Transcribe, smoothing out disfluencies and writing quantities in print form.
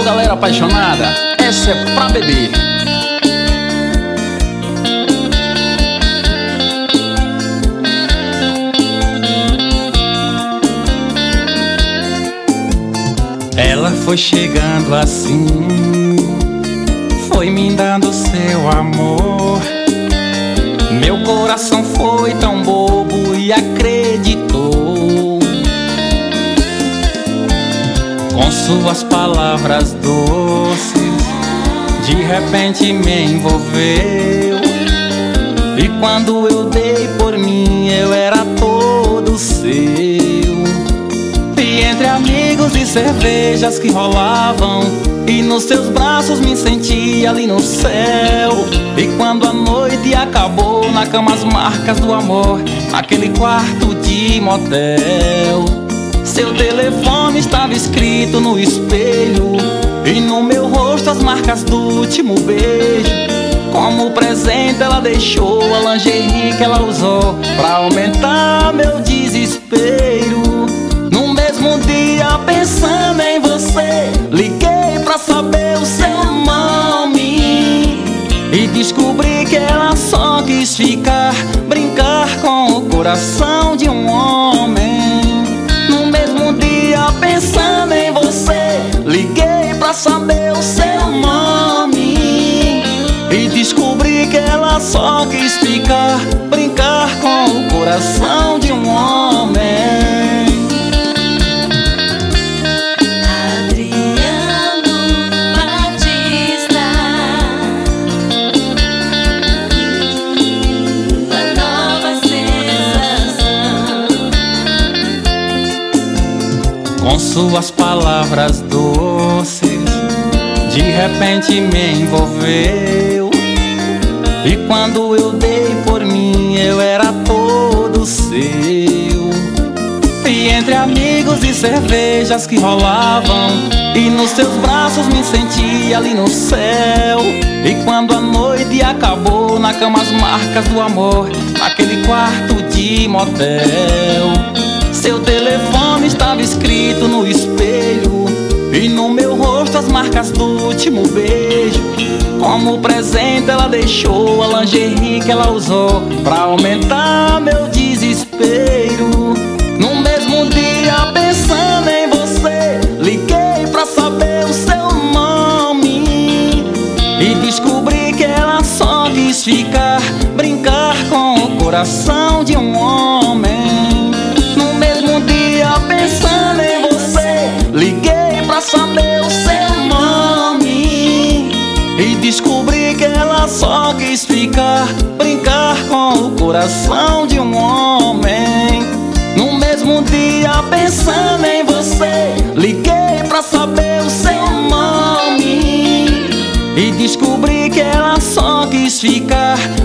galera apaixonada, essa é pra beber. Ela foi chegando assim, foi me dando seu amor. Meu coração foi tão bobo e acreditou. Com suas palavras doces, de repente me envolveu. E quando eu dei por mim, eu era todo seu. E entre amigos e cervejas que rolavam, e nos seus braços me senti ali no céu. E quando a noite acabou, na cama as marcas do amor, naquele quarto de motel. Seu telefone estava escrito no espelho, e no meu rosto as marcas do último beijo. Como presente ela deixou a lingerie que ela usou pra aumentar meu desespero. No mesmo dia, pensando em você, liguei pra saber o seu nome. E descobri que ela só quis ficar, brincar com o coração de um homem. No mesmo dia, pensando em você, liguei pra saber o seu nome. E descobri que ela só quis ficar, brincar com o coração de um homem. Com suas palavras doces, de repente me envolveu. E quando eu dei por mim, eu era todo seu. E entre amigos e cervejas que rolavam, e nos seus braços me senti ali no céu. E quando a noite acabou, na cama as marcas do amor, naquele quarto de motel. Seu telefone estava escrito no espelho, e no meu rosto as marcas do último beijo. Como presente ela deixou a lingerie que ela usou pra aumentar meu desespero. No mesmo dia, pensando em você, liguei pra saber o seu nome. E descobri que ela só quis ficar, brincar com o coração de um homem. No mesmo dia, pensando em você, liguei pra saber o seu nome. E descobri que ela só quis ficar, brincar com o coração de um homem. No mesmo dia, pensando em você, liguei pra saber o seu nome. E descobri que ela só quis ficar,